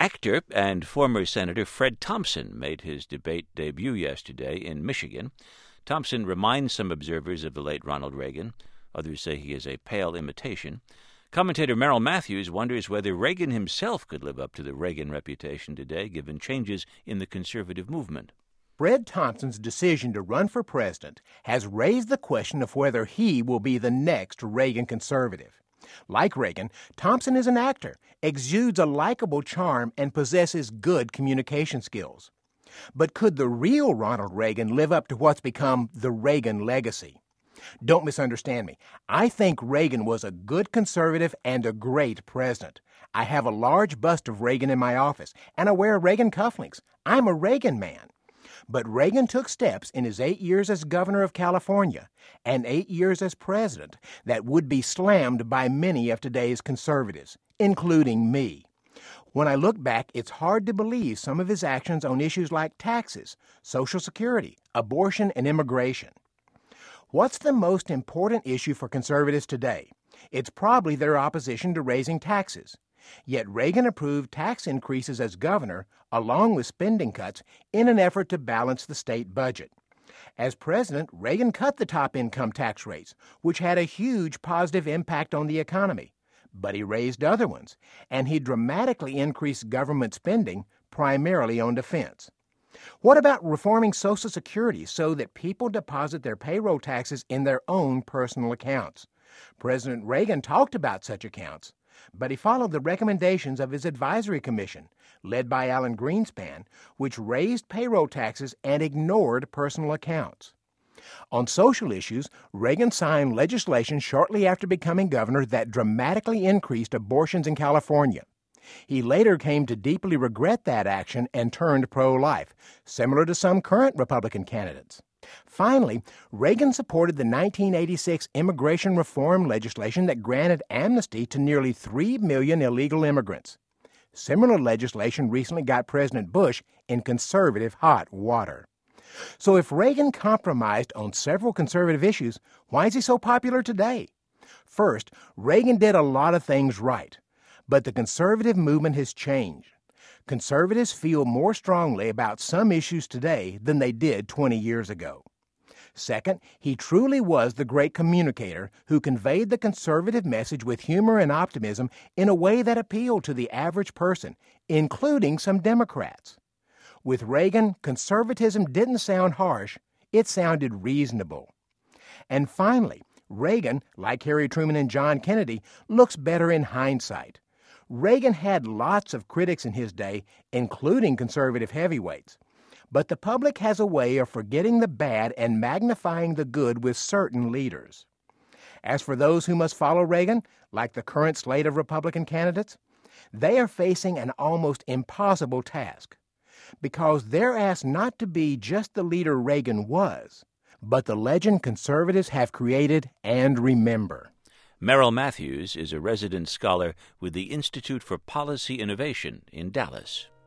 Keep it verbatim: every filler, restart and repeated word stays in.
Actor and former Senator Fred Thompson made his debate debut yesterday in Michigan. Thompson reminds some observers of the late Ronald Reagan. Others say he is a pale imitation. Commentator Merrill Matthews wonders whether Reagan himself could live up to the Reagan reputation today, given changes in the conservative movement. Fred Thompson's decision to run for president has raised the question of whether he will be the next Reagan conservative. Like Reagan, Thompson is an actor, exudes a likable charm, and possesses good communication skills. But could the real Ronald Reagan live up to what's become the Reagan legacy? Don't misunderstand me. I think Reagan was a good conservative and a great president. I have a large bust of Reagan in my office, and I wear Reagan cufflinks. I'm a Reagan man. But Reagan took steps in his eight years as governor of California and eight years as president that would be slammed by many of today's conservatives, including me. When I look back, it's hard to believe some of his actions on issues like taxes, Social Security, abortion, and immigration. What's the most important issue for conservatives today? It's probably their opposition to raising taxes. Yet Reagan approved tax increases as governor, along with spending cuts, in an effort to balance the state budget. As president, Reagan cut the top income tax rates, which had a huge positive impact on the economy. But he raised other ones, and he dramatically increased government spending, primarily on defense. What about reforming Social Security so that people deposit their payroll taxes in their own personal accounts? President Reagan talked about such accounts, but he followed the recommendations of his advisory commission, led by Alan Greenspan, which raised payroll taxes and ignored personal accounts. On social issues, Reagan signed legislation shortly after becoming governor that dramatically increased abortions in California. He later came to deeply regret that action and turned pro-life, similar to some current Republican candidates. Finally, Reagan supported the nineteen eighty-six immigration reform legislation that granted amnesty to nearly three million illegal immigrants. Similar legislation recently got President Bush in conservative hot water. So if Reagan compromised on several conservative issues, why is he so popular today? First, Reagan did a lot of things right, but the conservative movement has changed. Conservatives feel more strongly about some issues today than they did twenty years ago. Second, he truly was the great communicator who conveyed the conservative message with humor and optimism in a way that appealed to the average person, including some Democrats. With Reagan, conservatism didn't sound harsh, it sounded reasonable. And finally, Reagan, like Harry Truman and John Kennedy, looks better in hindsight. Reagan had lots of critics in his day, including conservative heavyweights. But the public has a way of forgetting the bad and magnifying the good with certain leaders. As for those who must follow Reagan, like the current slate of Republican candidates, they are facing an almost impossible task, because they're asked not to be just the leader Reagan was, but the legend conservatives have created and remember. Merrill Matthews is a resident scholar with the Institute for Policy Innovation in Dallas.